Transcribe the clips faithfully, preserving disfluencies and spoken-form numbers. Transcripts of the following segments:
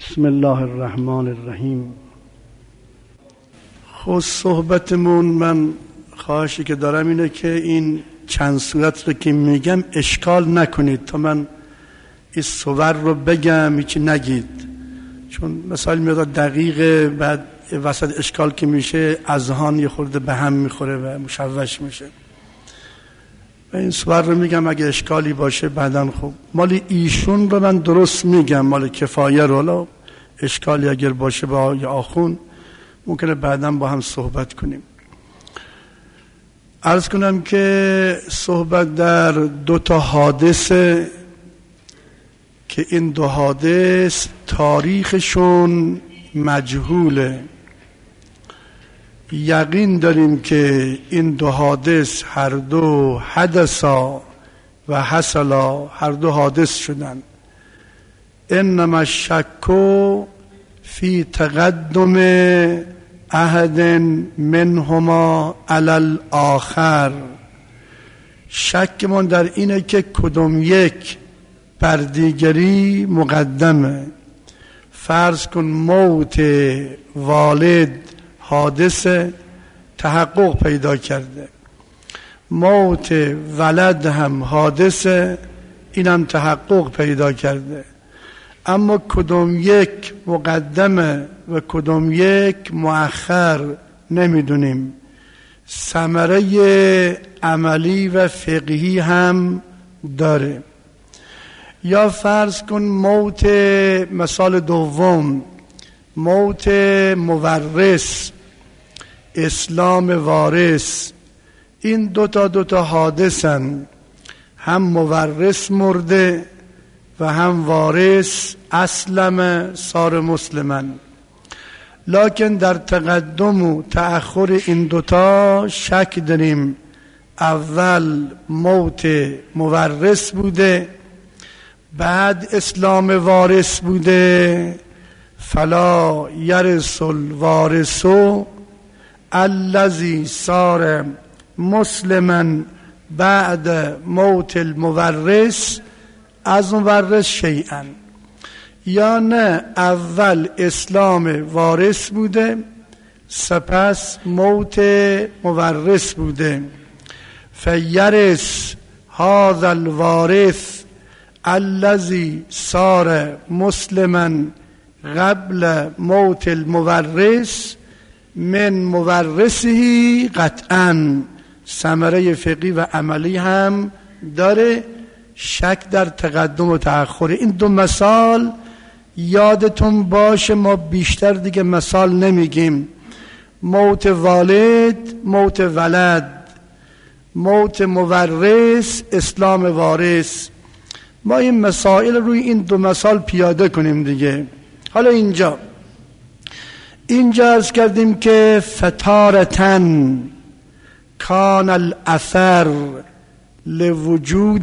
بسم الله الرحمن الرحیم. خود صحبتمون من خواهشی که دارم اینه که این چند صورت رو که میگم اشکال نکنید تا من این صور رو بگم هیچی نگید، چون مثال میاد دقیقه بعد وسط اشکال که میشه اذهان یه خورده به هم میخوره و مشوش میشه. و این صور رو میگم اگه اشکالی باشه بعدن خوب مال ایشون رو من درست میگم، مال کفایه رو، لا اشکالی اگر باشه با یا آخون ممکنه بعدن با هم صحبت کنیم. عرض کنم که صحبت در دو تا حادثه که این دو حادث تاریخشون مجهوله. یقین داریم که این دو حادث هر دو حدثا و حصلا، هر دو حادث شدن. انما الشک فی تقدم احد منهما علی الاخر. شکمون در اینه که کدوم یک بر دیگری مقدمه. فرض کن موت والد حادثه تحقق پیدا کرده، موت ولد هم حادثه اینم تحقق پیدا کرده، اما کدوم یک مقدمه و کدوم یک مؤخر نمیدونیم. ثمره عملی و فقهی هم داره. یا فرض کن موت، مثال دوم، موت مورث، اسلام وارث. این دوتا دوتا حادثن، هم مورث مرده و هم وارث اسلم صار مسلمن. لکن در تقدم و تأخر این دوتا شک داریم. اول موت مورث بوده، بعد اسلام وارث بوده. فلا یرث الوارث الذی صار مسلما بعد موت المورث از مورث شیئا. یا نه، اول اسلام وارث بوده سپس موت مورث بوده. فیرث هذا الوارث الذی صار مسلما قبل موت المورث من مورثه قطعا. ثمره فقهی و عملی هم داره. شک در تقدم و تأخر. این دو مثال یادتون باشه، ما بیشتر دیگه مثال نمیگیم. موت والد، موت ولد، موت مورث، اسلام وارث. ما این مسائل روی این دو مثال پیاده کنیم دیگه. حالا اینجا اینجا عرض کردیم که فتارتن کان الاثر لوجود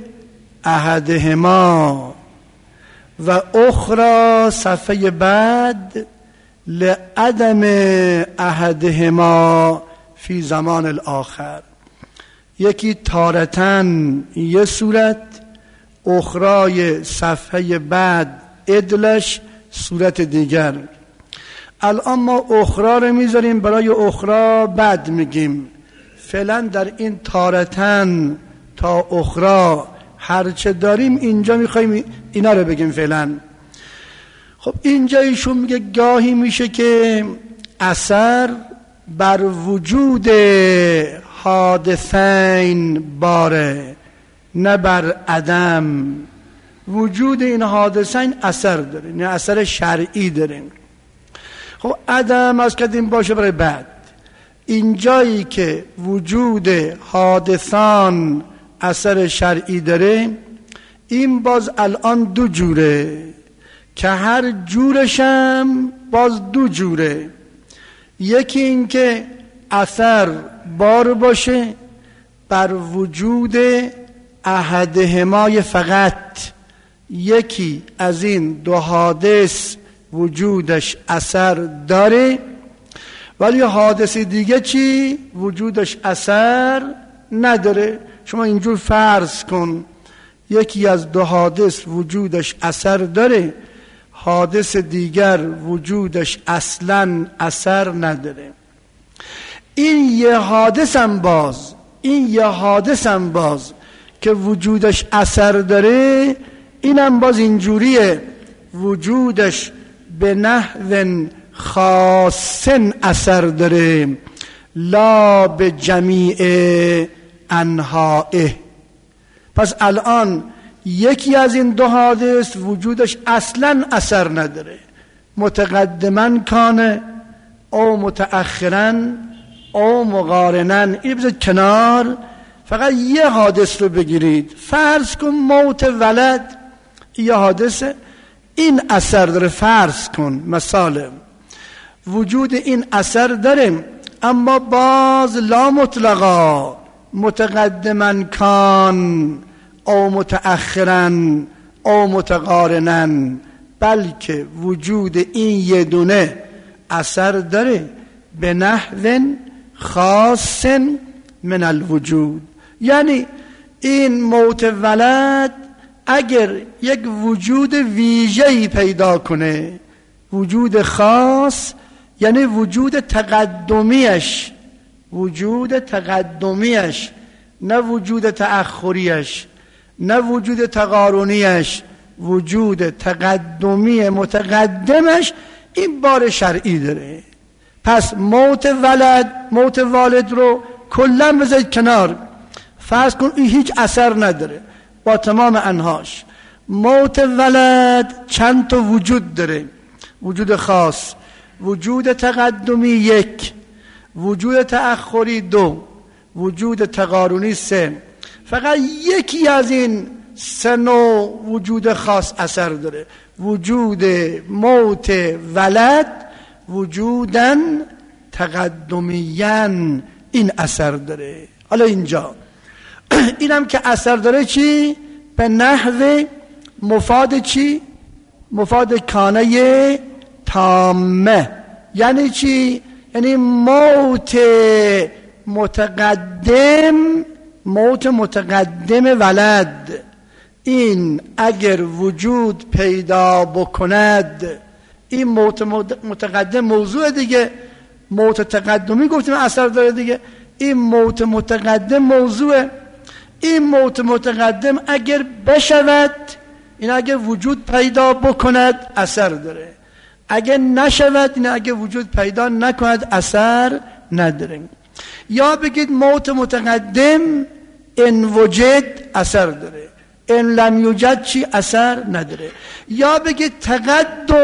احدهما و اخرى صفحه بعد لعدم احدهما فی زمان الاخر. یکی تارتن یه صورت، اخرای صفحه بعد ادلش صورت دیگر. الان ما اخرا رو میذاریم برای اخرا بعد میگیم. فعلا در این تارتن تا اخرا هرچه داریم اینجا میخواییم اینا رو بگیم فعلا. خب اینجا ایشون میگه گاهی میشه که اثر بر وجود حادثین باره، نه بر عدم. وجود این حادثین اثر داره، نه اثر شرعی داره. خب عدم از کدیم باشه برای بعد. اینجایی که وجود حادثان اثر شرعی داره، این باز الان دو جوره که هر جورشم باز دو جوره. یکی این که اثر بار باشه بر وجود احدهما فقط، یکی از این دو حادث وجودش اثر داره ولی حادث دیگه چی؟ وجودش اثر نداره. شما اینجور فرض کن یکی از دو حادث وجودش اثر داره، حادث دیگر وجودش اصلا اثر نداره. این یه حادثم باز این یه حادثم باز که وجودش اثر داره، اینم باز اینجوریه وجودش به نحو خاص اثر داره، لا به جمیع انحائه. پس الان یکی از این دو حادث وجودش اصلا اثر نداره، متقدما کانه او متأخرا او مقارنن. این بذارید کنار، فقط یه حادث رو بگیرید. فرض کن موت ولد، یه حادثه، این اثر داره. فرض کن مثال وجود این اثر داره، اما باز لا مطلقا، متقدما کان او متأخرا او متقارنن، بلکه وجود این یه دونه اثر داره به نحو خاص من الوجود. یعنی این موت ولد اگر یک وجود ویژه‌ای پیدا کنه، وجود خاص، یعنی وجود تقدمیش، وجود تقدمیش، نه وجود تأخریش، نه وجود تقارنیش، وجود تقدمی متقدمش، این بار شرعی داره. پس موت ولد، موت والد رو کلا بذارید کنار. فرض کن این هیچ اثر نداره با تمام انهاش. موت ولد چند تا وجود داره، وجود خاص، وجود تقدمی یک، وجود تأخری دو، وجود تقارنی سه. فقط یکی از این سه نوع وجود خاص اثر داره، وجود موت ولد وجودن تقدمیان این اثر داره. حالا اینجا اینم که اثر داره چی؟ به نحو مفاد چی؟ مفاد کانه تامه. یعنی چی؟ یعنی موت متقدم، موت متقدم ولد، این اگر وجود پیدا بکند، این موت متقدم موضوع دیگه، موت تقدمی گفتیم اثر داره دیگه، این موت متقدم موضوع. این موت متقدم اگر بشود، این اگر وجود پیدا بکند اثر داره، اگر نشود، این اگر وجود پیدا نکند اثر نداره. یا بگید موت متقدم ان وجد اثر داره، ان لم یوجد چی؟ اثر نداره. یا بگید تقدم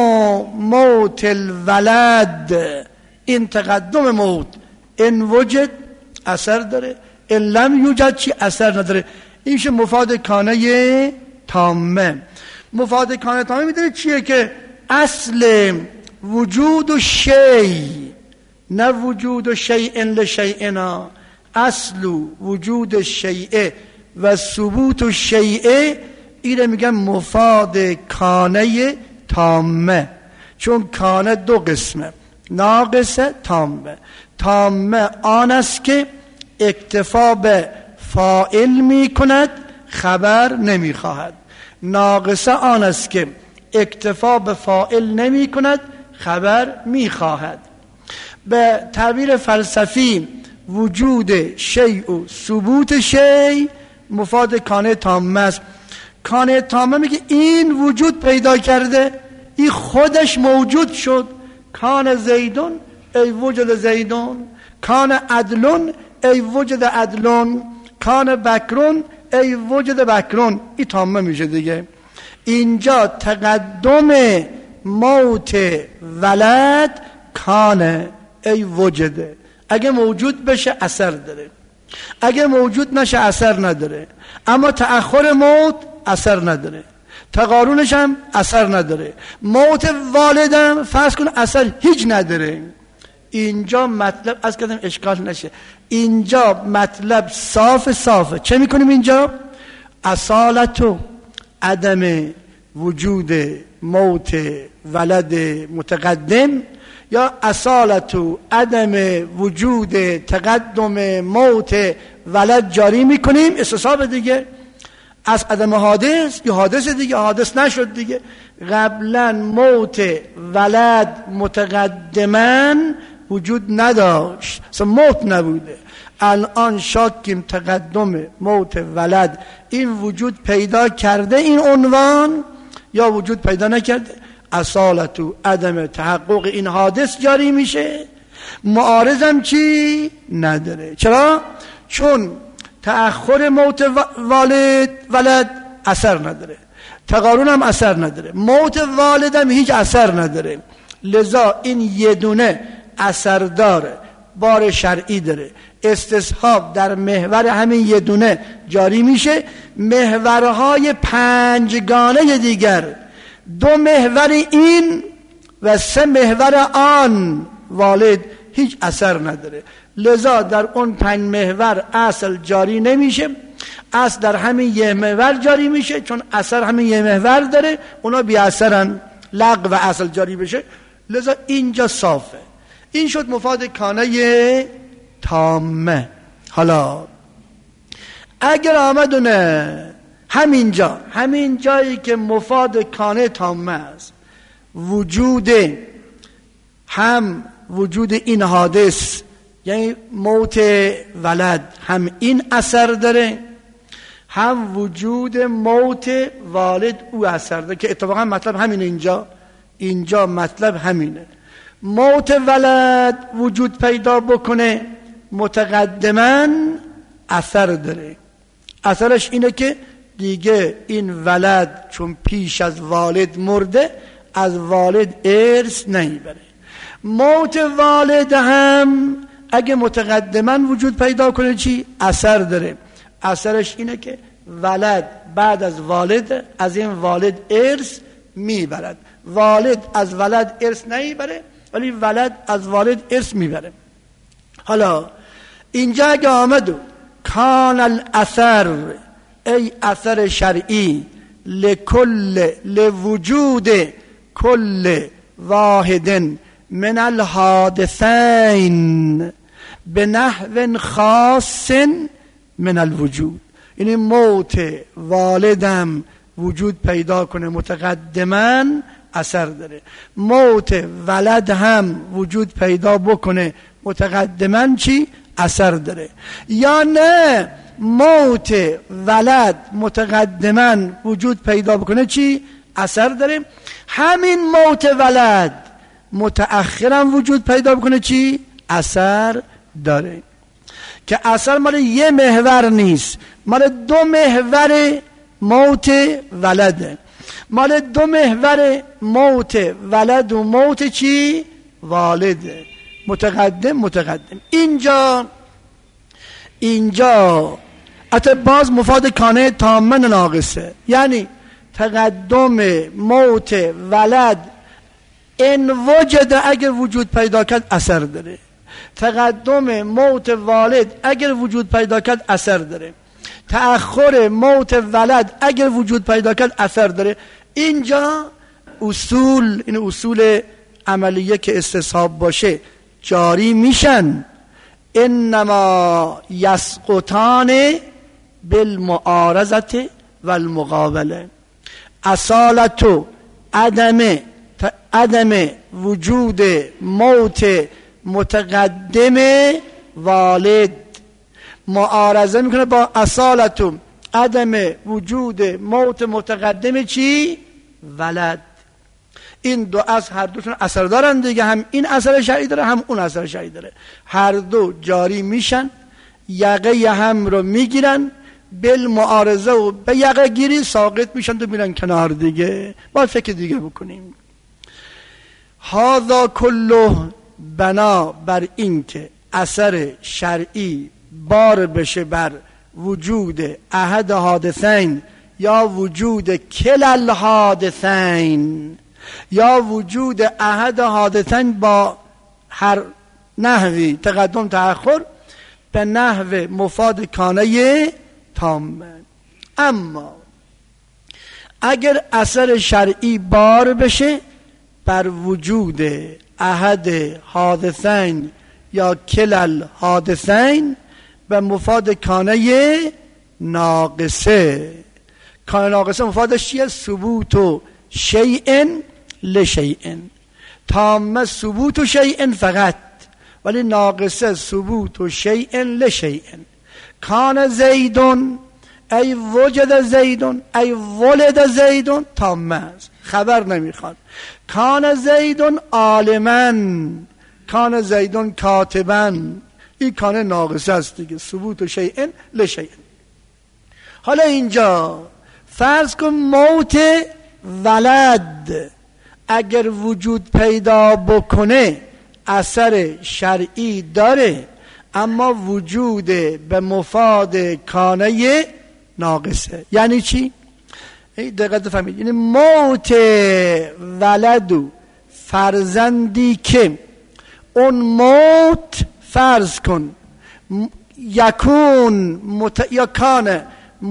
موت الولد، این تقدم موت ان وجد اثر داره، ان لم یوجد چی؟ اثر نداره. اینش مفاد کانه تامه. مفاد کانه تامه میدونید چیه؟ که اصل وجود و شی، نه وجود و شیء لشیئنا، اصل وجود شیء و ثبوت و شیء، اینه میگن مفاد کانه تامه. چون کانه دو قسمه، ناقصه تامه. تامه آن است که اکتفا به فاعل می کند، خبر نمی خواهد. ناقصه آن است که اکتفا به فاعل نمی کند، خبر می خواهد. به تعبیر فلسفی وجود شیء و ثبوت شیء مفاد کانه تامه است. کانه تامه میگه این وجود پیدا کرده، این خودش موجود شد. کان زیدون ای وجود زیدون، کان عدلون ای وجود عدلون، کان بکرون ای وجود بکرون. این تامه میشه دیگه. اینجا تقدم موت ولد کانه ای وجده، اگه موجود بشه اثر داره، اگه موجود نشه اثر نداره. اما تأخر موت اثر نداره، تقارنش هم اثر نداره. موت والدم فرض کن اثر هیچ نداره. اینجا مطلب از کردم اشکال نشه، اینجا مطلب صاف صافه. چه میکنیم اینجا؟ اصالت و عدم وجود موت ولد متقدم، یا اصالت و عدم وجود تقدم موت ولد جاری میکنیم. استصحاب دیگه از عدم حادث یا حادث دیگه، حادث نشد دیگه. قبلا موت ولد متقدما وجود نداشت، اصلا موت نبوده. الان شاکیم تقدم موت ولد این وجود پیدا کرده، این عنوان، یا وجود پیدا نکرده؟ اصالت و عدم تحقق این حادث جاری میشه، معارضم چی نداره. چرا؟ چون تأخر موت والد ولد اثر نداره، تقارن هم اثر نداره، موت والد هم هیچ اثر نداره. لذا این یه دونه اثر داره، بار شرعی داره، استصحاب در محور همین یه دونه جاری میشه. محورهای پنجگانه دیگر، دو محور این و سه محور آن والد هیچ اثر نداره. لذا در اون پنج محور اصل جاری نمیشه، اصل در همین یه محور جاری میشه، چون اثر همین یه محور داره، اونا بی اثرن، لغو و اصل جاری بشه. لذا اینجا صافه. این شد مفاد کانه تامه. حالا اگر آمدونه همینجا، همین جایی که مفاد کانه تامه است، وجود هم وجود این حادث یعنی موت ولد هم این اثر داره، هم وجود موت والد او اثر داره، که اتفاقا مطلب همینه. اینجا اینجا مطلب همینه. موت ولد وجود پیدا بکنه متقدما اثر داره. اثرش اینه که دیگه این ولد چون پیش از والد مرده از والد ارث نمیبره. موت والد هم اگه متقدما وجود پیدا کنه چی؟ اثر داره. اثرش اینه که ولد بعد از والد از این والد ارث میبرد. والد از ولد ارث نمیبره ولی ولد از والد ارث میبره. حالا اینجا اگه آمد و کان الاثر ای اثر شرعی لکل لوجود کل واحد من الحادثین به نحو خاص من الوجود، یعنی موت والدم وجود پیدا کنه متقدما اثر داره، موت ولد هم وجود پیدا بکنه متقدما چی؟ اثر داره. یا نه موت ولد متقدما وجود پیدا بکنه چی؟ اثر داره. همین موت ولد متأخرا وجود پیدا بکنه چی؟ اثر داره. که اثر مال یه محور نیست، مال دو محور موت ولده، مال دو محور موت ولد و موت چی؟ والده، متقدم متقدم. اینجا اینجا حتی باز مفاد کانه تامه ناقصه، یعنی تقدم موت ولد این وجد اگر وجود پیدا کرد اثر داره، تقدم موت والد اگر وجود پیدا کرد اثر داره، تأخر موت ولد اگر وجود پیدا کرد اثر داره. اینجا اصول، این اصول عملیه که استصحاب باشه جاری میشن. انما یسقطان بالمعارضت والمقابله. اصالت و عدم عدم وجود موت متقدم والد معارضه میکنه با اصالت و عدم وجود موت متقدم چی؟ ولد. این دو از هر دوشون اثر دارن دیگه، هم این اثر شرعی داره هم اون اثر شرعی داره، هر دو جاری میشن، یقه هم رو میگیرن، بالمعارضه و به یقه گیری ساقط میشن و میرن کنار دیگه. باید فکر دیگه بکنیم. هذا کله بنا بر این که اثر شرعی بار بشه بر وجود احد حادثین یا وجود کل الحادثین یا وجود احد حادثین با هر نحوی تقدم تأخر به نحو مفاد کانه تامه. اما اگر اثر شرعی بار بشه بر وجود احد حادثین یا کل الحادثین به مفاد کانه ناقصه، کان ناقصه مفادش چیه؟ ثبوت و شیء لشیء. تامه ثبوت و شیء فقط، ولی ناقصه ثبوت و شیء لشیء. کان زیدون ای وجد زیدون ای ولد زیدون تامه است، خبر نمیخواد. کان زیدون عالمن، کان زیدون کاتبن، این کان ناقصه است دیگه، ثبوت و شیء لشیء. حالا اینجا فرض کن موت ولد اگر وجود پیدا بکنه اثر شرعی داره، اما وجود به مفاد کانه ناقصه. یعنی چی؟ دقیقا فهمید. یعنی موت ولدو فرزندی که اون موت فرض کن یکون مت... یا کان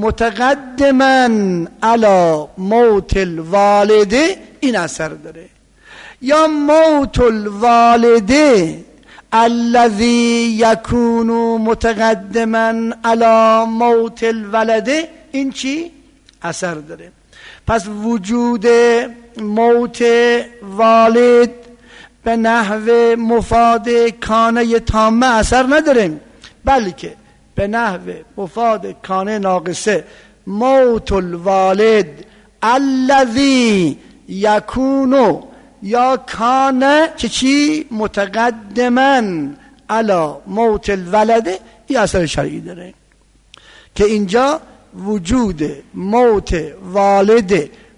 متقدما علی موت الوالده، این اثر داره. یا موت الوالده الذی یکون متقدما علی موت الولده، این چی؟ اثر داره. پس وجود موت والد به نحو مفاد کانه تامه اثر نداره، بلکه به نحو مفاد کانه ناقصه موت الوالد الذی یکون یا کانه چه چی؟ متقدما علی موت الولده، این اثر شرعی داره که اینجا وجود موت والد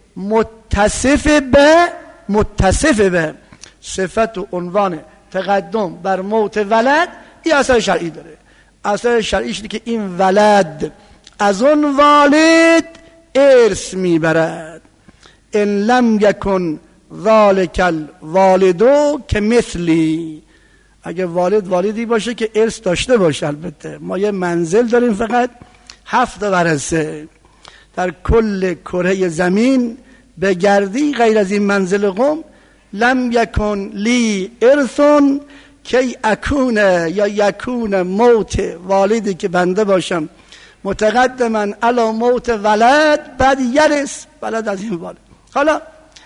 متصف به متصف به صفت و عنوان تقدم بر موت ولد، این اثر شرعی داره. اثر شرعیش اینه که این ولد از اون والد ارث میبرد. ان لم یکن ذالک الوالدو که مثلی، اگه والد والدی باشه که ارث داشته باشه. البته ما یه منزل داریم فقط هفت ورثه در کل کره زمین، به گردی غیر از این منزل قم لم یکن لی ارثون کی اکونه یا یکون موت والدی که بنده باشم متقدما علی موت ولد بعد یرث ولد از این والد. حالا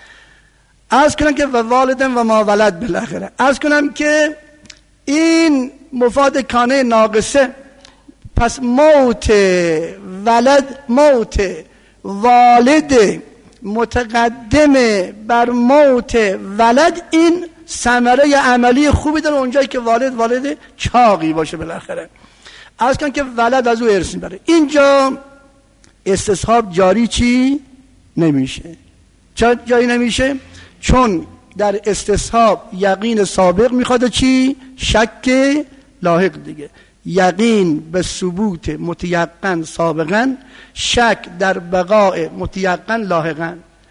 عرض کنم که و والدن و ما ولد بالاخره عرض کنم که این مفاد کانه ناقصه، پس موت ولد موت والد متقدم بر موت ولد، این ثمره عملی خوبی داره اونجایی که والد والد چاقی باشه بالاخره. عرض کنم که ولد از او ارث میبره. اینجا استصحاب جاری چی نمیشه. چرا جاری نمیشه؟ چون در استصحاب یقین سابق میخواد چی؟ شک لاحق دیگه. یقین به ثبوت متیقن سابقا، شک در بقاء متیقن لاحقا.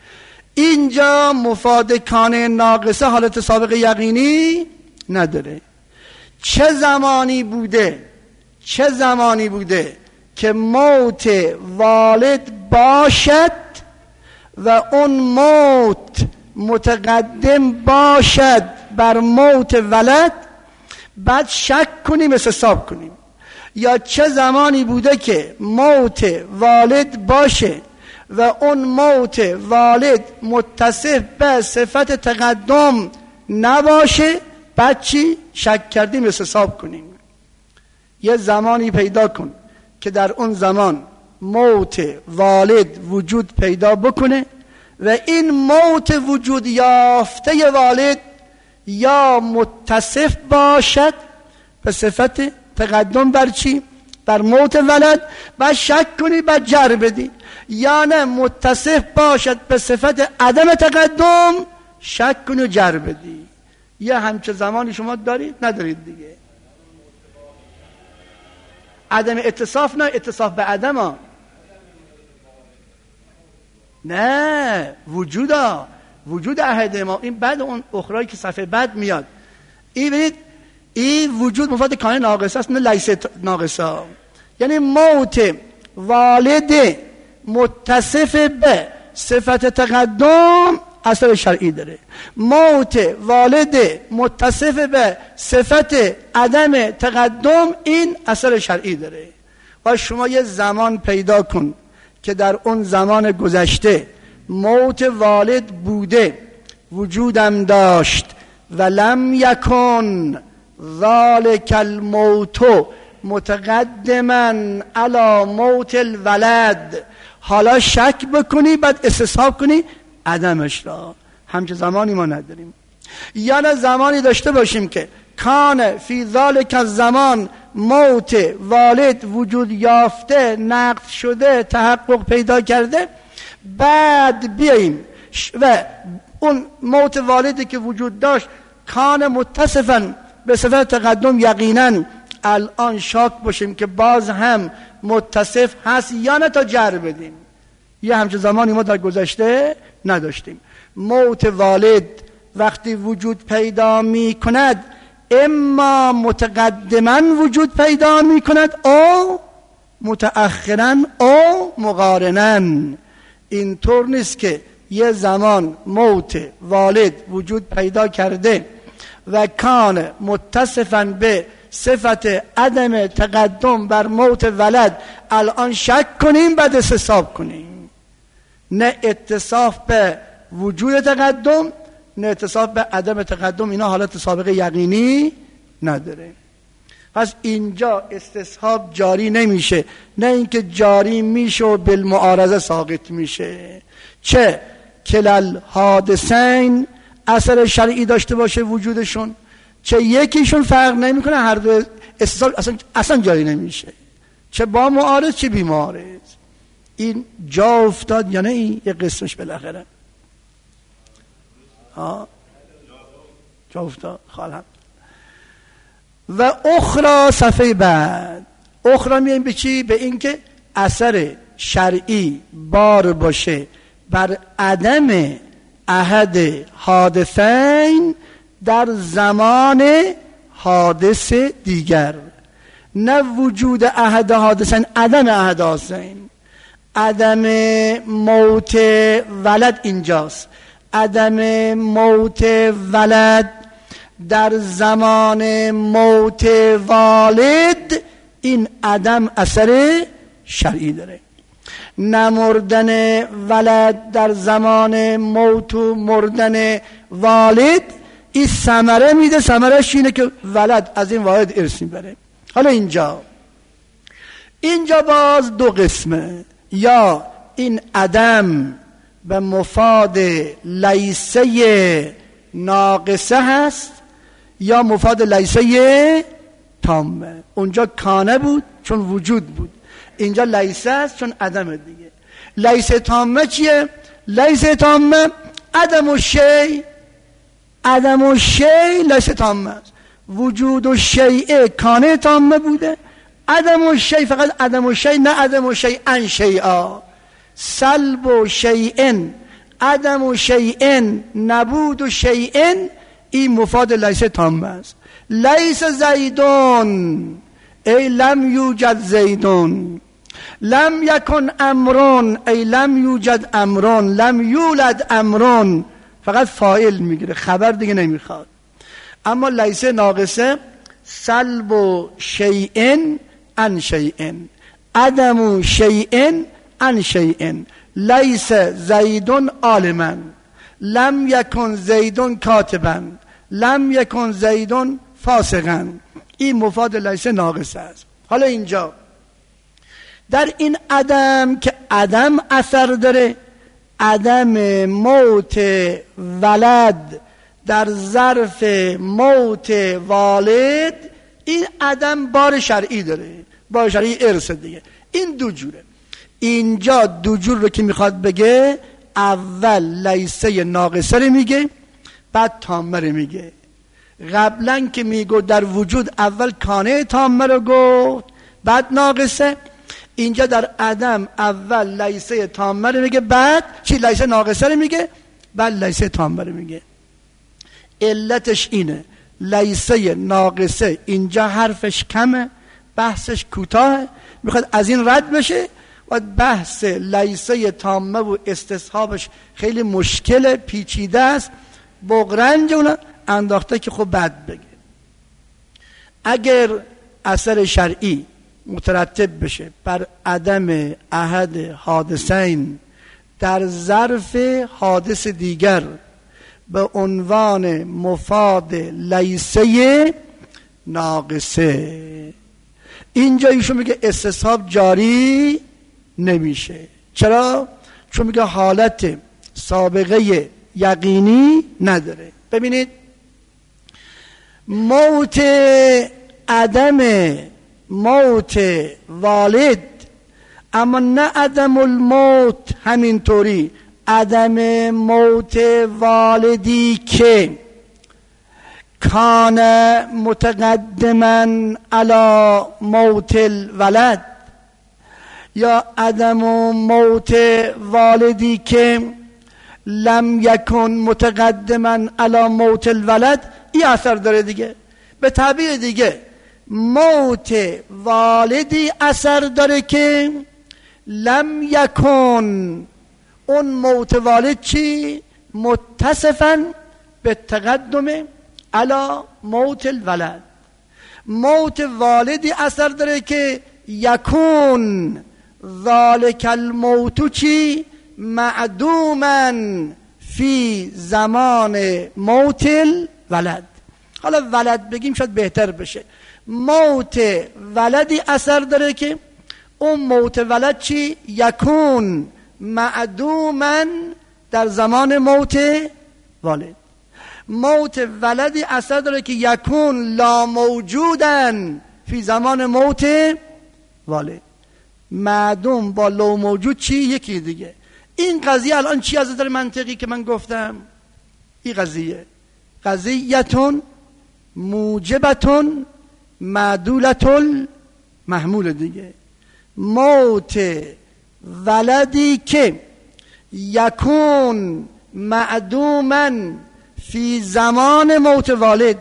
اینجا مفاد کانه ناقصه حالت سابق یقینی نداره. چه زمانی بوده چه زمانی بوده که موت والد باشد و اون موت متقدم باشد بر موت ولد، بعد شک کنیم استصحاب کنیم. یا چه زمانی بوده که موت والد باشه و اون موت والد متصف به صفت تقدم نباشه، بعد چی؟ شک کردیم استصحاب کنیم. یه زمانی پیدا کن که در اون زمان موت والد وجود پیدا بکنه و این موت وجود یافته والد یا متصف باشد به صفت تقدم بر چی؟ بر موت ولد، و شک کنی بعد جر بدی. یا نه متصف باشد به صفت عدم تقدم، شک کنی و جر بدی. یه همچه زمانی شما دارید ندارید دیگه. عدم اتصاف نه، اتصاف به عدم ها. نه وجود ها. وجود عهد ما این بعد اون اخرایی که صفحه بعد میاد. این ببینید این وجود مفاد کانه ناقصه است، نه لیس ناقصه. یعنی موت والد متصف به صفت تقدم اثر شرعی داره. موت والد متصف به صفت عدم تقدم این اثر شرعی داره. و شما یه زمان پیدا کن که در اون زمان گذشته موت والد بوده، وجودم داشت، ولم یکن ذالک الموت متقدما علی موت الولد، حالا شک بکنی بعد استصحاب کنی عدمش را. همچه زمانی ما نداریم. یا نه زمانی داشته باشیم که کان فی ذالک الزمان موت والد وجود یافته، نقد شده، تحقق پیدا کرده، بعد بیاییم و اون موت والدی که وجود داشت کان متصفا به صفت تقدم یقینا الان شاک باشیم که باز هم متصف هست یا نه تا جر بدیم. یه همچه زمانی ما در گذشته نداشتیم. موت والد وقتی وجود پیدا می کند اما متقدما وجود پیدا می کند او متأخرا او مقارنا. اینطور نیست که یه زمان موت والد وجود پیدا کرده و کان متصفا به صفت عدم تقدم بر موت ولد الان شک کنیم بعد استصحاب کنیم. نه اتصاف به وجود تقدم نه اتصاف به عدم تقدم، اینا حالت سابقه یقینی نداره. پس اینجا استصحاب جاری نمیشه، نه اینکه جاری میشه و بالمعارضه ساقط میشه. چه کلل حادثین اثر شرعی داشته باشه وجودشون، چه یکیشون فرق نمیکنه، هر دو استصحاب اصلا, اصلا جاری نمیشه، چه با معارض چه بی معارض. این جا افتاد یا نه؟ این یه قسمش بالاخره ها جا افتاد. خالم و اخرى صفحه بعد اخرى میایم به چی؟ به این که اثر شرعی بار باشه بر عدم احد حادثین در زمان حادث دیگر، نه وجود احد حادثین، عدم احد حادثین. عدم موت ولد اینجاست، عدم موت ولد در زمان موت والد، این عدم اثر شرعی داره. نمردن ولد در زمان موت و مردن والد این ثمره میده، ثمرش اینه که ولد از این والد ارث میبره. حالا اینجا اینجا باز دو قسمه، یا این عدم به مفاد لیسه ناقصه هست یا مفاد لیسه تامه. اونجا کانه بود چون وجود بود، اینجا لیسه هست چون عدم دیگه. لیسه تامه چیه؟ لیسه تامه عدم و شی، عدم و شی لیسه تامه است. وجود و شیء کانه تامه بوده، عدم و شی فقط عدم و شی، نه عدم و شی ان شیئا. سلب و شیئن، عدم و شیئن، نبود و شیئن، این مفاد لیسه تامه است. لیس زیدون ای لم یوجد زیدون، لم یکن امرون ای لم یوجد امرون، لم یولد امرون، فقط فاعل میگیره، خبر دیگه نمیخواد. اما لیسه ناقصه سلب و شیئن ان شیئن، عدم و شیئن ان شیئن. لیس زیدون عالما، لم یکن زیدون کاتبا، لم یکن زیدون فاسقا. این مفاد لیسه ناقصه است. حالا اینجا در این عدم که عدم اثر داره، عدم موت ولد در ظرف موت والد، این عدم بار شرعی داره، بار شرعی ارث دیگه. این دو جوره. اینجا دو جور رو که میخواد بگه، اول لیسه ناقصه رو میگه بعد تامه رو میگه. قبلا که میگو در وجود اول کانه تامه رو گفت بعد ناقصه، اینجا در عدم اول لیسه تامه رو میگه بعد چی؟ لیسه ناقصه رو میگه بعد لیسه تامه رو میگه. علتش اینه لیسه ناقصه اینجا حرفش کمه، بحثش کوتاه، میخواد از این رد بشه و بحث لیسه تامه و استصحابش خیلی مشکل پیچیده است، بغرنج اون انداخته که خب بد بگه. اگر اثر شرعی مترتب بشه بر عدم احد حادثین در ظرف حادث دیگر به عنوان مفاد لیسه ناقصه، اینجا ایشون میگه استصحاب جاری نمیشه. چرا؟ چون میگه حالت سابقه یقینی نداره. ببینید موت عدم موت والد، اما نه عدم الموت همینطوری، عدم موت والدی که کان متقدما علی موت الولد، یا عدم موت والدی که لم یکن متقدما علی موت الولد، این اثر داره دیگه. به تعبیر دیگه موت والدی اثر داره که لم یکن، اون موت والد چی؟ متصفا به تقدم علی موت الولد. موت والدی اثر داره که یکون ذالک الموت چی؟ معدوما فی زمان موت الولد. حالا ولد بگیم شاید بهتر بشه. موت ولدی اثر داره که اون موت ولد چی؟ یکون معدوما در زمان موت والد. موت ولدی اثر داره که یکون لا موجودن فی زمان موت والد. معدوم با لا موجود چی؟ یکی دیگه. این قضیه الان چی از نظر منطقی که من گفتم؟ این قضیه قضیتون موجبتون معدولتون محمول دیگه. موت ولدی که یکون معدوما فی زمان موت والد،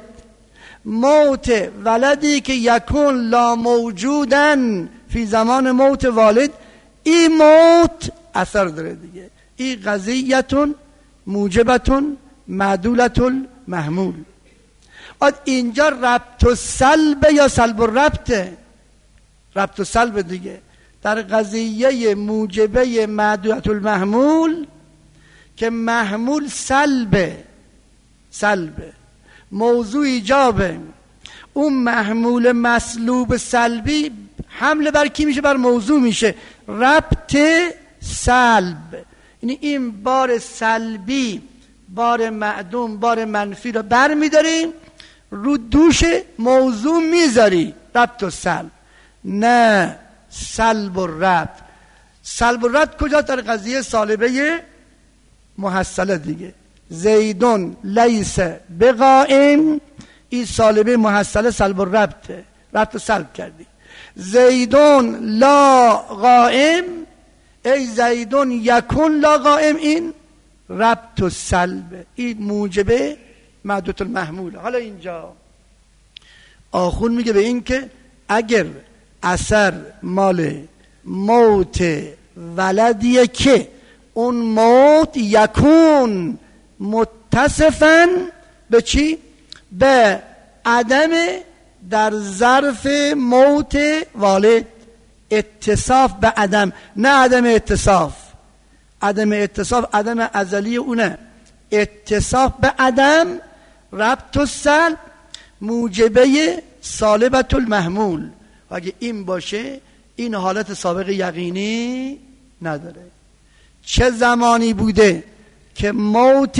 موت ولدی که یکون لا موجودن فی زمان موت والد، این موت اثر داره دیگه. این قضیتون موجبتون معدولتون محمول. آد اینجا ربط و سلب یا سلب و ربطه؟ ربط و سلب دیگه. در قضیه موجبه معدولت المحمول که محمول سلبه، سلبه موضوع ایجابه، اون محمول مسلوب سلبی حمله بر کی میشه؟ بر موضوع میشه. ربط سلب یعنی این بار سلبی، بار معدوم، بار منفی رو بر میداریم رو دوش موضوع میذاری. ربط و سلب، نه سلب و ربط. سلب و ربط کجا؟ در قضیه سالبه محصله دیگه. زیدون لیس بقائم، این سالبه محصله سلب و ربطه، ربط و سلب کردی. زیدون لا قائم، ای زیدون یکون لا قائم، این ربط و سلب، این موجبه معدودت المحمول. حالا اینجا آخون میگه به این که اگر اثر مال موت ولدیه که اون موت یکون متصفاً به چی؟ به عدم در ظرف موت والد. اتصاف به عدم، نه عدم اتصاف. عدم اتصاف عدم ازلی اونه. اتصاف به عدم، ربط و سلب موجبه سالبت المحمول. اگه این باشه این حالت سابق یقینی نداره. چه زمانی بوده که موت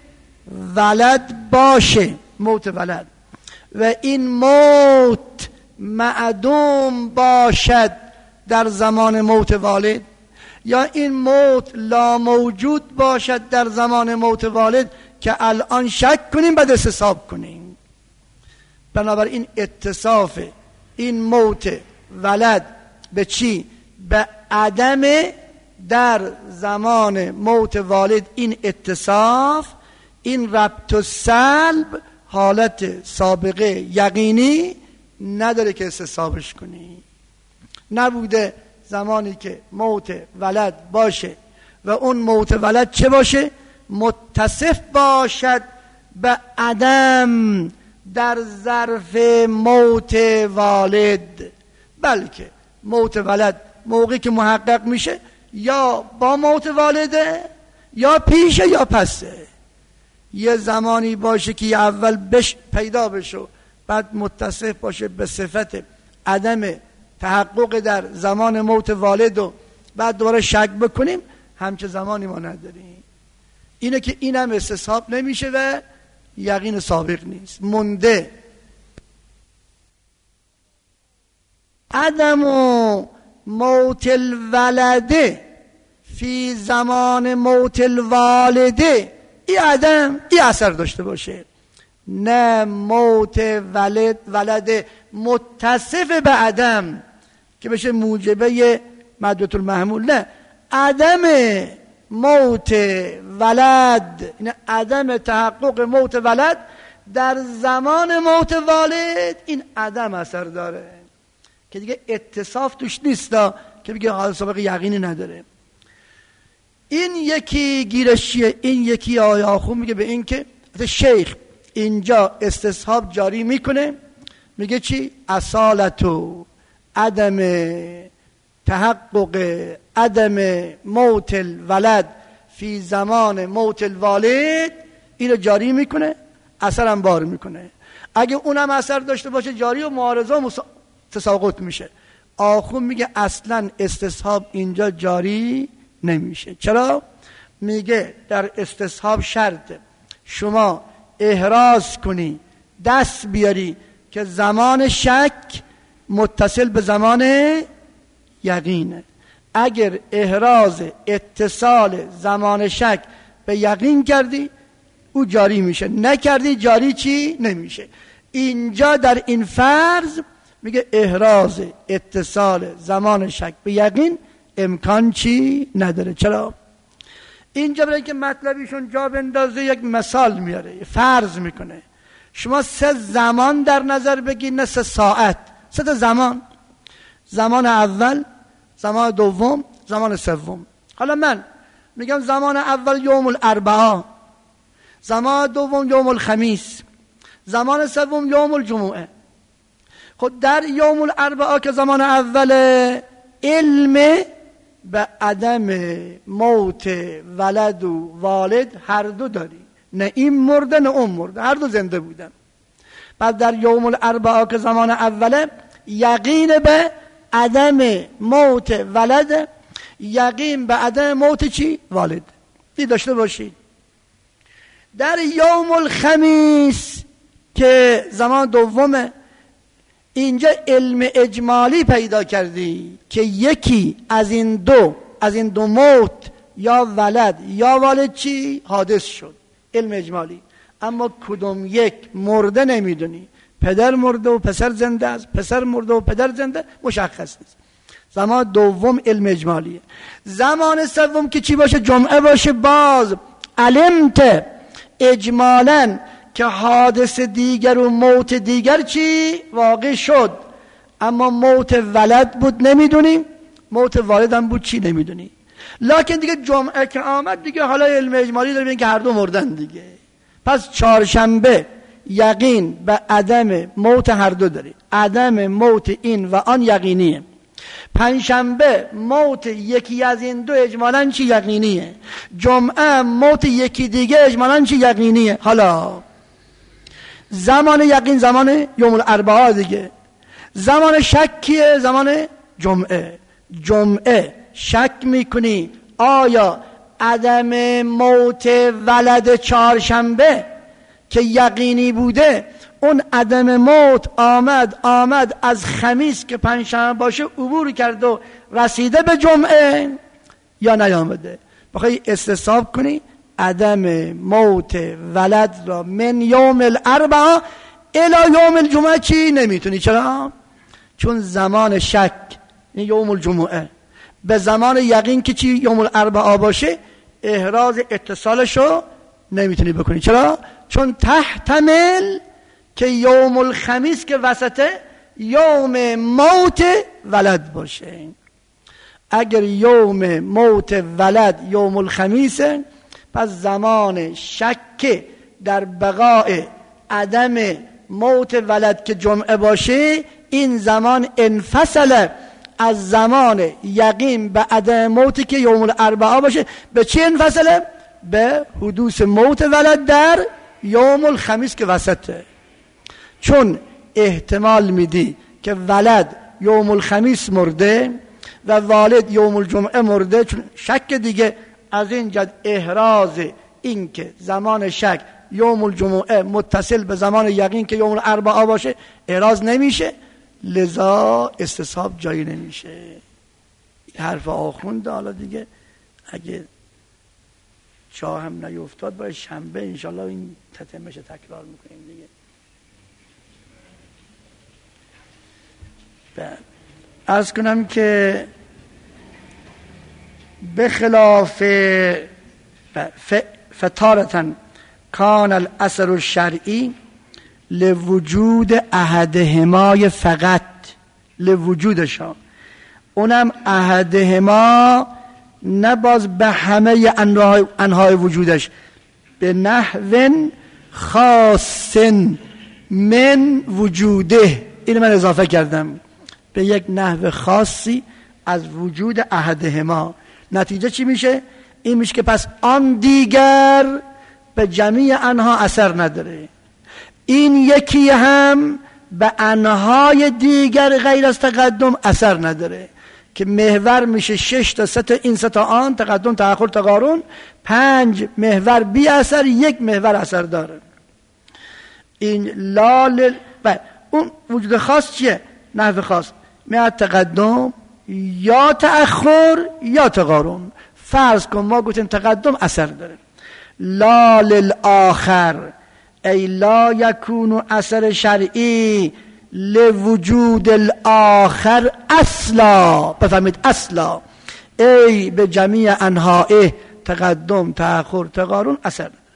ولد باشه، موت ولد، و این موت معدوم باشد در زمان موت والد، یا این موت لا موجود باشد در زمان موت والد که الان شک کنیم بعد استصحاب کنیم. بنابراین اتصاف این موت ولد به چی؟ به عدم در زمان موت والد. این اتصاف، این ربط و سلب حالت سابقه یقینی نداره که استصحابش کنی. نبوده زمانی که موت ولد باشه و اون موت ولد چه باشه؟ متصف باشد به عدم در ظرف موت والد. بلکه موت ولد موقعی که محقق میشه یا با موت والده یا پیشه یا پسه. یه زمانی باشه که اول بش پیدا بشه بعد متصف باشه به صفت عدم تحقق در زمان موت والد و بعد دوباره شک بکنیم، همچه زمانی ما نداریم. اینه که اینم استصحاب نمیشه و یقین سابق نیست. مونده عدم موت الولده فی زمان موت الوالده، این عدم این اثر داشته باشه، نه موت ولد ولد متصف به عدم که بشه موجبه مدوت المحمول، نه عدم موت ولد، این عدم تحقق موت ولد در زمان موت والد، این عدم اثر داره که دیگه اتصاف توش نیست که بگه حال سابق یقینی نداره. این یکی گیرش چیه؟ این یکی آیا خوب میگه به این که شیخ اینجا استصحاب جاری میکنه، میگه چی؟ اصالتو عدم تحقق عدم موت الولد فی زمان موت الوالد، اینو جاری میکنه، اثر هم بار میکنه. اگه اونم اثر داشته باشه جاری و معارضه و تساقط میشه. آخون میگه اصلا استصحاب اینجا جاری نمیشه. چرا؟ میگه در استصحاب شرط شما احراز کنی، دست بیاری که زمان شک متصل به زمان یقینه. اگر احراز اتصال زمان شک به یقین کردی او جاری میشه، نکردی جاری چی نمیشه. اینجا در این فرض میگه احراز اتصال زمان شک به یقین امکان چی نداره. چرا؟ اینجا برای که مطلبیشون جا بندازه یک مثال میاره، فرض میکنه شما سه زمان در نظر بگیر، نه سه ساعت، سه تا زمان، زمان اول، زمان دوم، زمان سوم. حالا من میگم زمان اول یوم الاربعاء، زمان دوم یوم الخمیس، زمان سوم یوم الجمعه. خود در یوم الاربعاء که زمان اوله علم به عدم موت ولد و والد هر دو داری، نه این مرده نه اون مرده، هر دو زنده بودن. بعد در یوم الاربعاء که زمان اوله یقین به عدم موت ولد، یقین به عدم موت چی؟ والد. این داشته باشید. در یوم الخمیس که زمان دومه، اینجا علم اجمالی پیدا کردی که یکی از این دو از این دو موت یا ولد یا والد چی؟ حادث شد، علم اجمالی. اما کدوم یک مرده نمیدونی، پدر مرده و پسر زنده است، پسر مرده و پدر زنده، مشخص نیست. زمان دوم علم اجمالیه. زمان سوم که چی باشه؟ جمعه باشه. باز علمت اجمالاً که حادث دیگر و موت دیگر چی واقع شد، اما موت ولد بود نمیدونی، موت والد هم بود چی نمیدونی. لکن دیگه جمعه که آمد دیگه حالا علم اجمالی داره ببین که هر دو مردن دیگه. پس چهارشنبه یقین به عدم موت هر دو داری، عدم موت این و آن یقینیه. پنجشنبه موت یکی از این دو اجمالاً چی یقینیه. جمعه موت یکی دیگه اجمالاً چی یقینیه. حالا زمان یقین زمان یوم الاربعاء دیگه، زمان شکیه زمان جمعه. جمعه شک میکنی آیا عدم موت ولد چهارشنبه که یقینی بوده، اون عدم موت آمد آمد از خمیس که پنجشنبه باشه عبور کرد و رسیده به جمعه یا نیامده. بخوای استصحاب کنی عدم موت ولد را من یوم الاربعاء الی یوم الجمعه چی نمیتونی. چرا؟ چون زمان شک یوم الجمعه به زمان یقین که چی یوم الاربعاء باشه احراز اتصالشو نمیتونی بکنی. چرا؟ چون تحتمل که یوم الخمیس که وسطه یوم موت ولد باشه. اگر یوم موت ولد یوم الخمیسه، پس زمان شک در بقاء عدم موت ولد که جمعه باشه این زمان انفصله از زمان یقین به عدم موتی که یوم الاربعاء باشه. به چی انفصله؟ به حدوث موت ولد در یوم الخمیس که وسطه. چون احتمال میدی که ولد یوم الخمیس مرده و والد یوم الجمعه مرده، چون شک دیگه از این جد احراز این که زمان شک یوم الجمعه متصل به زمان یقین که یوم الاربعاء باشه احراز نمیشه، لذا استصحاب جایی نمیشه. این حرف آخونده. حالا دیگه اگه چاه هم نیفتاد باید شنبه انشالله این تتمش تکرار میکنیم دیگه. عرض کنم که بخلاف فتارة کان الاثر الشرعی لوجود احدهما فقط، لوجودشان، اونم احدهما نباز به همه انواع انواع وجودش، به نحو خاص من وجوده. اینو من اضافه کردم، به یک نحو خاصی از وجود احدهما. نتیجه چی میشه؟ این میشه که پس آن دیگر به جمیع انها اثر نداره، این یکی هم به انهای دیگر غیر از تقدم اثر نداره، که محور میشه شش تا سه تا این سه تا آن، تقدم تأخر تقارن، پنج محور بی اثر، یک محور اثر داره. این لال و اون وجود خاص چیه؟ نحو خاص میاد تقدم یا تأخر یا تقارن. فرض کن ما گفتیم تقدم اثر داره، لا للآخر ای لا یکون اثر شرعی لوجود الآخر اصلا. بفهمید اصلا، ای به جمیع انواع تقدم تأخر تقارن اثر نداره.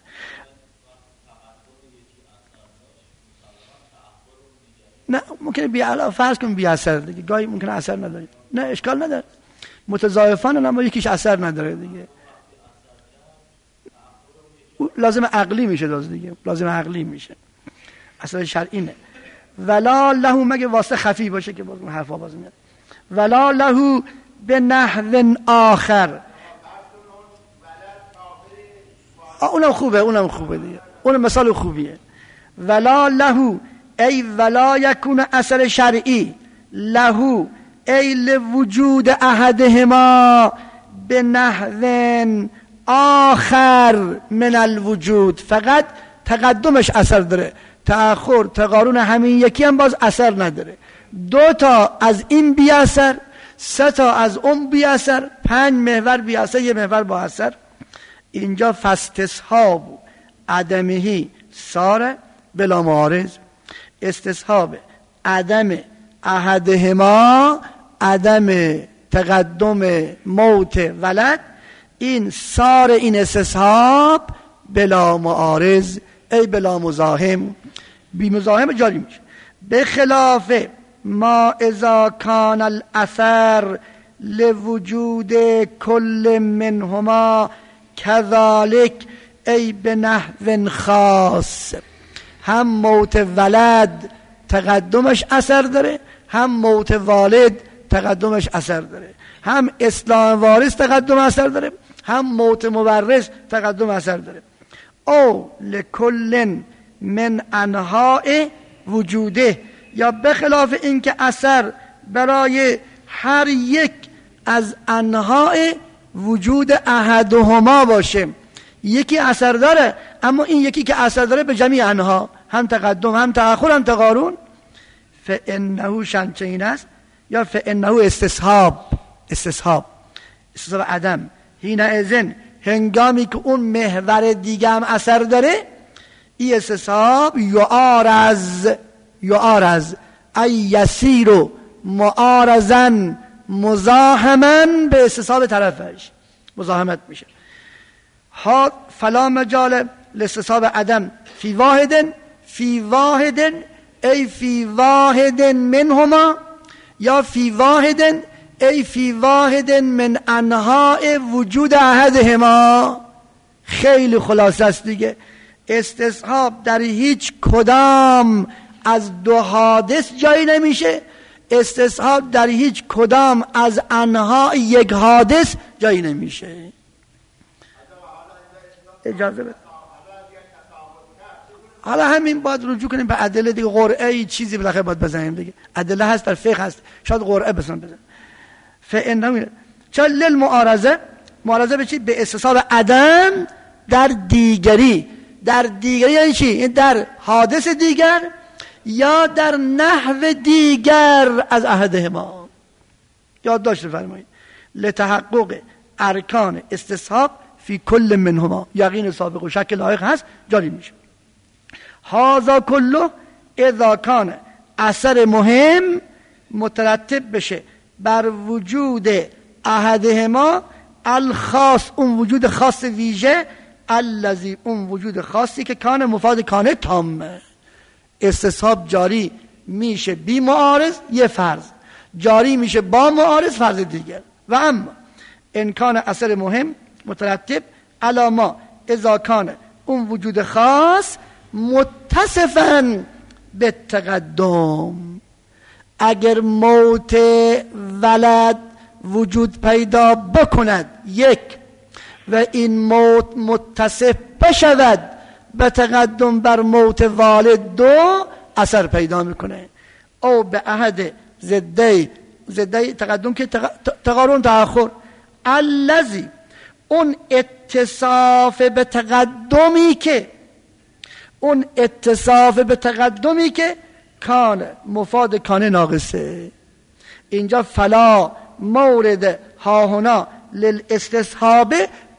نه ممکنه بی علاوه فرض کنیم بی اثر دیگه، گاهی ممکنه اثر نداره، نه اشکال نداره، متضاعفان اما یکیش اثر نداره دیگه، لازم عقلی میشه داز دیگه، لازم عقلی میشه. اصلا شرعی نه. ولا له مگه واسه خفی باشه که باز حرفا باز میاد. ولا له به نحو آخر. اونم خوبه، اونم خوبه دیگه، اونم مثال خوبیه. ولا له ای ولا یکون اثر شرعی له ای لوجود احدهما به نحو آخر من الوجود. فقط تقدمش اثر داره، تأخر تقارن همین یکی هم باز اثر نداره. دو تا از این بی اثر، سه تا از اون بی اثر، پنج محور بی اثر، یه محور با اثر. اینجا فاستصحاب عدمهی ساره بلا معارض. استصحاب عدم احدهما، عدم تقدم موت ولد، این سار این استصحاب بلا معارض ای بلا مزاحم، بی مزاحم جاری میشه. به خلاف ما اذا کان الاثر لوجود کل منهما کذالک ای به نحو خاص. هم موت ولد تقدمش اثر داره، هم موت والد تقدمش اثر داره، هم اسلام وارث تقدم اثر داره، هم موت مورث تقدم اثر داره. او لکل من انواع وجوده، یا بخلاف این که اثر برای هر یک از انواع وجود احدهما باشه. یکی اثر داره اما این یکی که اثر داره به جمیع انها، هم تقدم هم تأخر هم تقارن، فانه شنچین است. یا فانه استصحاب، استصحاب استصحاب عدم. هین ازن هنگامی که اون محور دیگه هم اثر داره، این استصحاب یعارض، یعارض ای یسیر معارضا مزاحما به استصحاب طرفش، مزاحمت میشه. ها فلا مجال لاستصحاب عدم فی واحد، فی واحد ای فی واحد منهما، یا فی واحد ای فی واحد من انواع وجود احدهما. خیلی خلاصه است دیگه. استصحاب در هیچ کدام از دو حادث جایی نمیشه استصحاب در هیچ کدام از انواع یک حادث جایی نمیشه. اجازه بده. حالا همین باید رجوع کنیم به ادله دیگه. قرعه چیزی بالاخره باید بزنیم دیگه. ادله هست در فقه هست، شاید قرعه بزنیم بزنیم. فإنه چون للمعارضه، معارضه به چی؟ به استصحاب عدم در دیگری. در دیگری یعنی چی؟ در حادث دیگر یا در نحو دیگر از احدهما. یادداشت فرمایید. لتحقق ارکان استصحاب فی کل منهما، یقین سابق و شک لایق هست جاری میشه. هذا کله اذا کان اثر مهم مترتب بشه بر وجود احدهما الخاص، اون وجود خاص ویژه، الذی، اون وجود خاصی که کان مفاد کانه تامه. استصحاب جاری میشه بی معارض یه فرض، جاری میشه با معارض فرض دیگر. و اما ان کان اثر مهم مترتب علی ما اذا کان، اون وجود خاص متصفاً به تقدم، اگر موت ولد وجود پیدا بکند یک و این موت متصف بشود به تقدم بر موت والد دو، اثر پیدا میکنه. او به احد زده، زده تقدم که تقارن تأخر، الذی، اون اتصاف به تقدمی که اون اتصاف به تقدمی که کان مفاد کان ناقصه. اینجا فلا مورد هاهنا للاستصحاب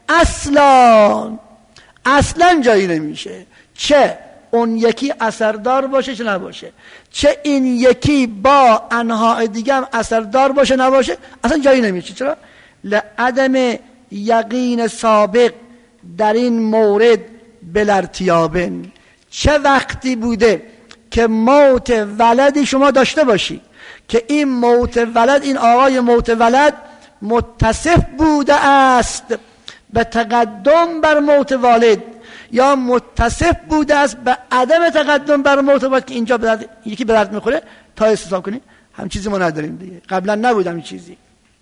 اصلا، اصلا جایی نمیشه، چه اون یکی اثردار باشه چه نباشه، چه این یکی با انواع دیگه هم اثردار باشه نباشه، اصلا جایی نمیشه. چرا؟ لعدم یقین سابق در این مورد بلارتیابن. چه وقتی بوده که موت ولدی شما داشته باشی که این موت ولد، این آقای موت ولد متصف بوده است به تقدم بر موت والد یا متصف بوده است به عدم تقدم بر موت والد، که اینجا بدرد، یکی به درد میخوره تا استصحاب کنی. هم چیزی ما نداریم دیگه، قبلا نبود همین چیزی.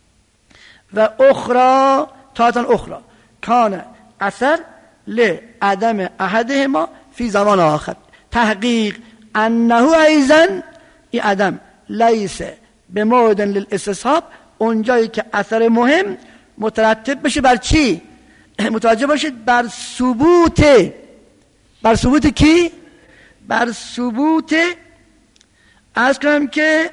و اخرى تاتن اخرى کان اثر لعدم احدهما فی زمان آخر، تحقیق انه ایضا، این عدم لیس به موعد للاستصحاب، اونجایی که اثر مهم مترتب بشه بر چی؟ متوجه باشید بر ثبوت، بر ثبوت کی؟ بر ثبوت، عرض کنم که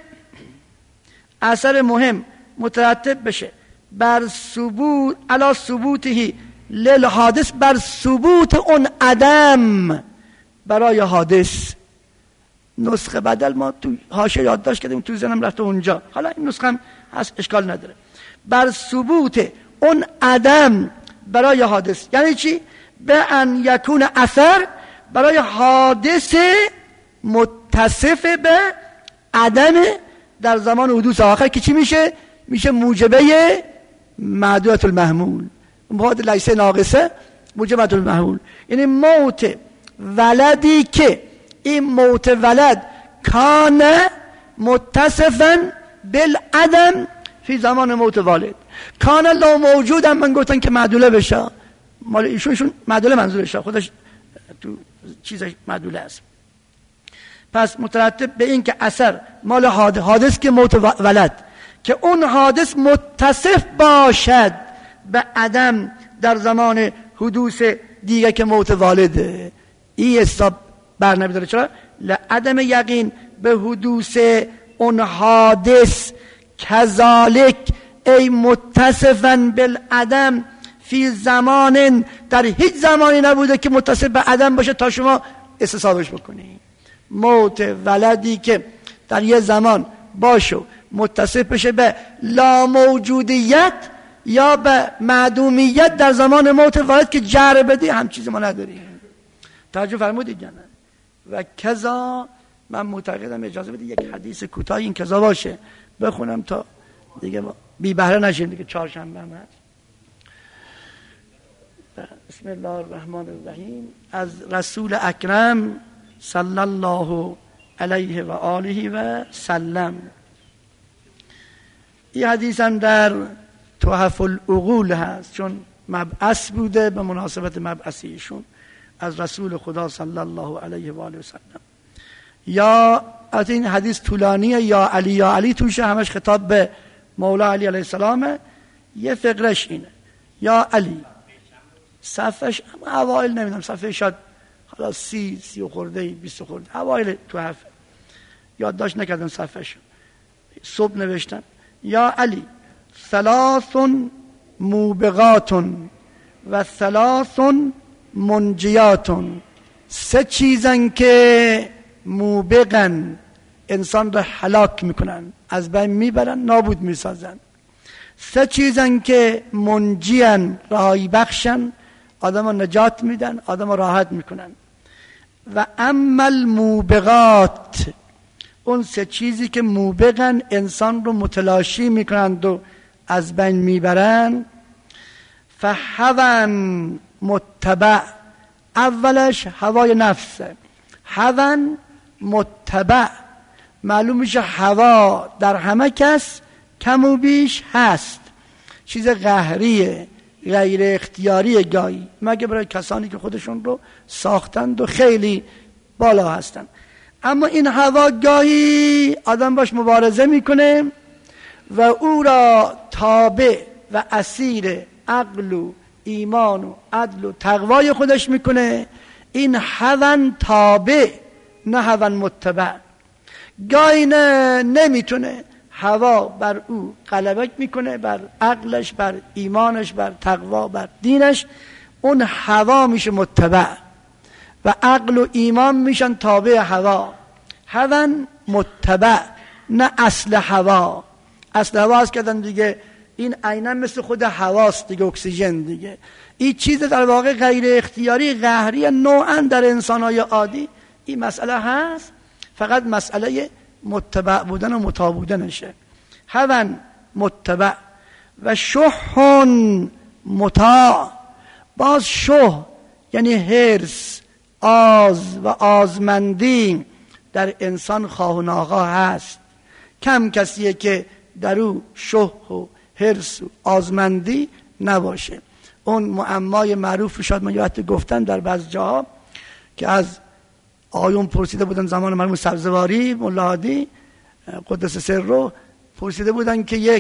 اثر مهم مترتب بشه بر ثبوت علی ثبوته للحادث، بر ثبوت اون عدم برای حادث. نسخه بدل ما تو حاشیه یادداشت کردیم، تو ذهنم رفته اونجا، حالا این نسخه هم هست اشکال نداره. بر ثبوت اون عدم برای حادث یعنی چی؟ به ان یکون اثر برای حادث متصف به عدم در زمان حدوث آخر، که چی میشه؟ میشه موجبه معدودة المحمول، مواد لیسه ناقصه موجبه المحمول، یعنی موت ولدی که این موت ولد کان متصفا بالعدم فی زمان موت والد، کان لا موجود، هم من گفتن که معدوله بشه، مال ایشونشون معدوله منظورشه، خودش تو چیزش معدوله است. پس مترتب به این که اثر مال حادث, حادث که موت ولد، که اون حادث متصف باشد به عدم در زمان حدوث دیگه که موت والده. این حساب بر نمیداره. چرا؟ لعدم یقین به حدوث اون حادث کذالک ای متصفا بالعدم فی زمان، در هیچ زمانی نبوده که متصف به عدم باشه تا شما استصحابش بکنی. موت ولدی که در یه زمان باشه متصف بشه به لا موجودیت یا به معدومیت در زمان موت والد که جر بدی، هم چیزی ما نداریم. توجه فرمودید یا نه؟ و کذا، من معتقدم اجازه بدید یک حدیث کوتاه این کذا باشه بخونم تا دیگه بی بهره نشیم دیگه، چهارشنبه هم هست. بسم الله الرحمن الرحیم. از رسول اکرم صلی الله علیه و آله و سلم این حدیث هم در تحف العقول هست، چون مبعث بوده به مناسبت مبعثیشون از رسول خدا صلی الله علیه و آله و سلم. یا البته این حدیث طولانیه، یا علی یا علی توشه، همش خطاب به مولا علی علیه السلامه. یه فقرش اینه یا علی، صفحش اوائل نمیدونم، صفحه شاید حالا سی سی و خورده بیست و خورده اوائل تحف، یادداشت نکردم صفحش، صبح نوشتم یا علی ثلاث موبقات و ثلاث منجیات، سه چیزن که موبقن انسان را هلاک میکنن، از بین میبرن، نابود میسازن. سه چیزن که منجیان، رهایی بخشن، آدم نجات میدن، آدم راحت میکنن. و اما الموبقات، اون سه چیزی که موبقن انسان رو متلاشی میکنند و از بین میبرن، فهوا متبع، اولش هوای نفسه. هوا متبع، معلوم میشه هوا در همه کس کم و بیش هست، چیز قهریه، غیر اختیاری گاهی، مگه برای کسانی که خودشون رو ساختند و خیلی بالا هستند. اما این هوا گاهی آدم باش مبارزه میکنه و او را تابع و اسیر عقل و ایمان و عدل و تقوای خودش میکنه. این هوا تابع، نه هوا متبع. گاهی نه نمیتونه، هوا بر او غلبه میکنه، بر عقلش، بر ایمانش، بر تقوا، بر دینش. اون هوا میشه متبع و عقل و ایمان میشن تابع هوا. هوا متبع، نه اصل هوا. اصل هوا هست کردن دیگه، این عیناً مثل خود هواست دیگه، اکسیژن دیگه. این چیز در واقع غیر اختیاری، قهری، نوعاً در انسان‌های عادی این مسئله هست، فقط مسئله متبع بودن و مطاع بودنشه. هوا متبع و شح مطاع. باز شح یعنی حرص، آز و آزمندی در انسان خواه و ناخواه هست. کم کسیه که در او شح و حرص و آزمندی نباشه. اون معمای معروف رو شاید من یادت گفتن در بعض جاها که از آیون پرسیده بودن، زمان مرحوم سبزواری مولا هادی قدس سر رو پرسیده بودن که یک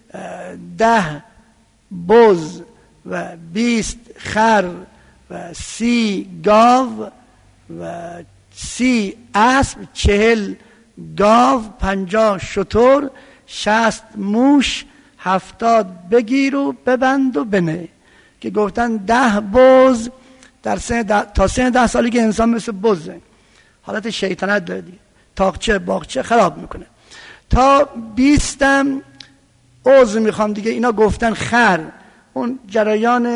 ده بز و بیست خر و سی گاو و سی اسب، چهل گاو، پنجاه شتر، شصت موش، هفتاد بگیر و ببند و بنه. که گفتن ده بز در سن ده تا سن ده سالی که انسان مثل بزه، حالت شیطنت داره دیگه، تاقچه باغچه خراب میکنه. تا بیستم عضو میخوام دیگه، اینا گفتن خر، اون جریان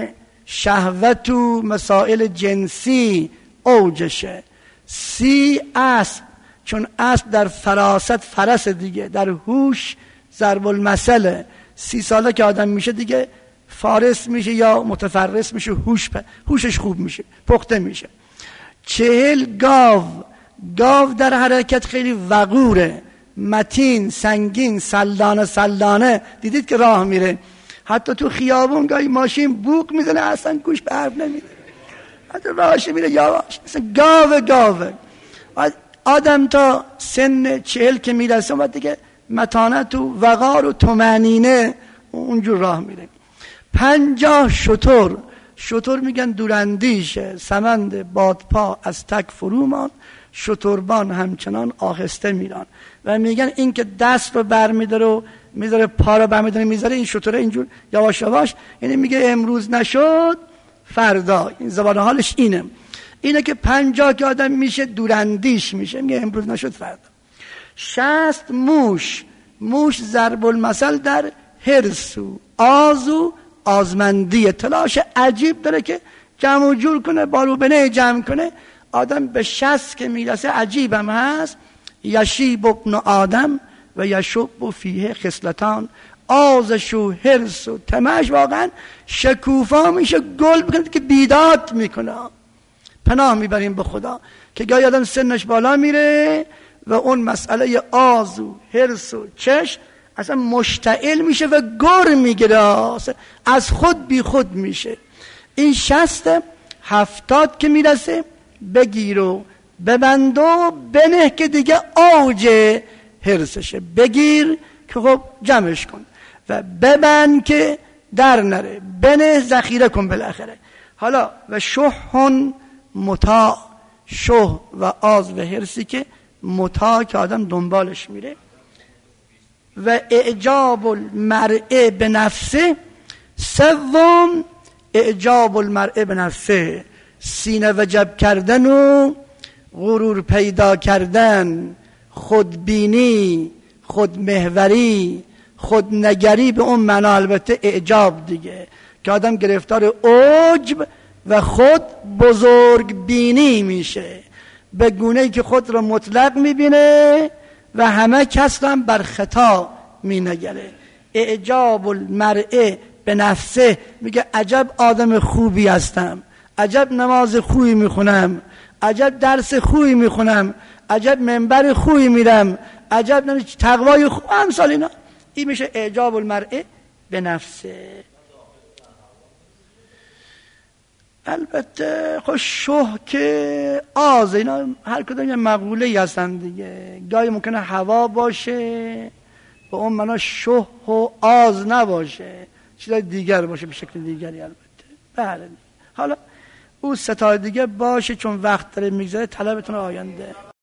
شهوت و مسائل جنسی اوجشه. سی اسب، چون اسب در فراست فرس دیگه، در هوش ضرب المثل. سی ساله که آدم میشه دیگه فارس میشه یا متفرس میشه، هوش هوشش خوب میشه، پخته میشه. چهل گاو، گاو در حرکت خیلی وقوره، متین، سنگین، سلانه سلانه. دیدید که راه میره، حتی تو خیابون گاهی ماشین بوق میزنه اصلا گوش به حرف نمیده، حتی راهش میره یواش، مثل گاو گاوه. آدم تا سن چهل که میرسه و دیگه متانت و وقار و طمأنینه اونجور راه میره. پنجاه شتر، شتر میگن دوراندیشه، سمند بادپا از تک فرومان، شتربان همچنان آهسته میران. و میگن این که دست رو بر میداره و میذاره، پا رو بر میداره میذاره، این شتره اینجور یواش یواش، یعنی میگه امروز نشد فردا. این زبان حالش اینه اینه که پنجاه که آدم میشه دوراندیش میشه، میگه امروز نشد فردا. شصت موش، موش ضرب المثل در حرص و آز و آزمندی، تلاش عجیب داره که جمع و جور کنه، باروبنه جمع کنه. آدم به شصت که میرسه عجیبم هست، یشیب ابن آدم و یشب فیه خصلتان. آزش و حرص و طمعش واقعا شکوفا میشه، گل میکنه که بیداد میکنه. پناه میبریم به خدا که گاهی آدم سنش بالا میره و اون مسئله آز و حرص و چش اصلا مشتعل میشه و گر میگیره، از خود بی خود میشه. این شست هفتاد که میرسه بگیر و ببند و بنه که دیگه اوج حرسشه. بگیر که خب جمعش کن و ببند که در نره، بنه ذخیره کن بالاخره. حالا و شحن مطاع، شه و آز و حرسی که مطاع که آدم دنبالش میره. و اعجاب المرء به نفسه، سوم اعجاب المرء به نفسه، سینه وجب کردن و غرور پیدا کردن، خودبینی، خودمحوری، خودنگری به اون معنا البته اعجاب دیگه، که آدم گرفتار عجب و خود بزرگ بینی میشه، به گونه‌ای که خود را مطلق میبینه و همه کس را هم بر خطا مینگره. اعجاب المرء به نفسه، میگه عجب آدم خوبی هستم، عجب نماز خوبی میخونم، عجب درس خوبی میخونم، عجب منبر خوبی میرم، عجب نمیشه تقوای خوب، امثال اینا. این میشه اعجاب المرء به نفسه. البته خب شه که آز، اینا هر کدوم یه مقوله هستن دیگه، گاهی ممکنه هوا باشه به اون معنا شه و آز نباشه، چیزای دیگر باشه به شکل دیگری. البته بله، حالا او ستا دیگه باشه چون وقت داره میگذره، طلبتون آینده.